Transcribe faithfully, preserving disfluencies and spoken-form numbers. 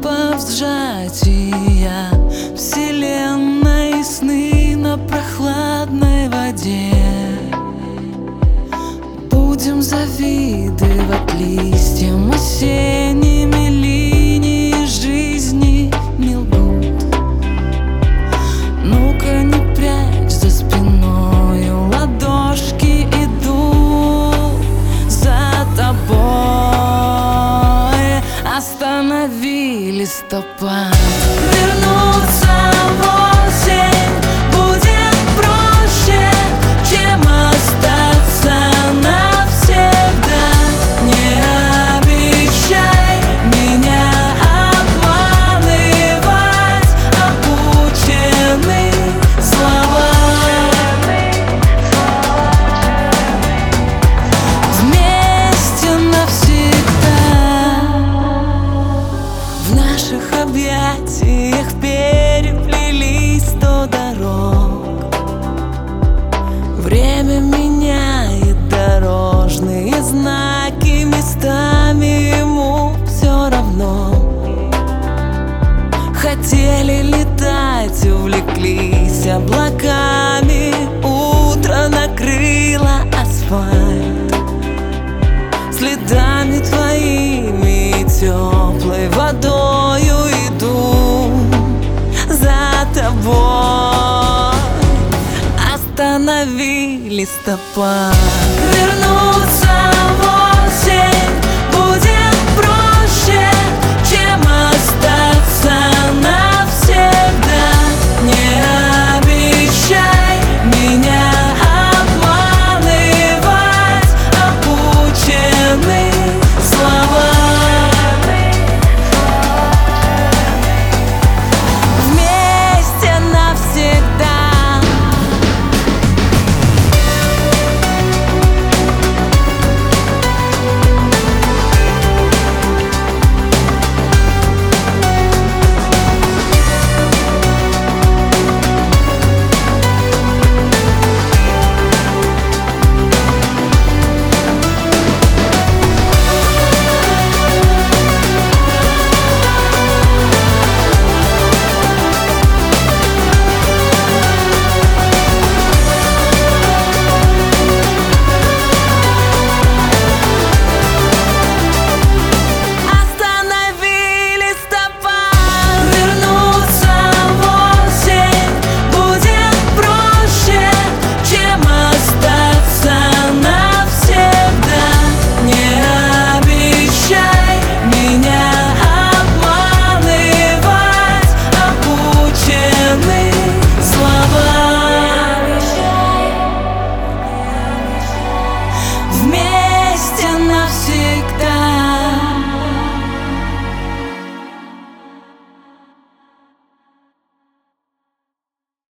по сжатия вселенной, сны на прохладной воде. Будем завидовать листьям осенними, линии жизни не лгут. Ну-ка не прячь за спиною ладошки, иду за тобой. Останови листопад, вернуться в осень будет проще, чем остаться навсегда. Не обещай меня обманывать обученные слова. Вместе навсегда. В наших объятиях переплелись сто дорог. Время меняет дорожные знаки местами, ему все равно. Хотели летать, увлеклись облаками. Утро накрыло асфальт следами твоими, теплой водою иду за тобой. Останови листопад, вернуться в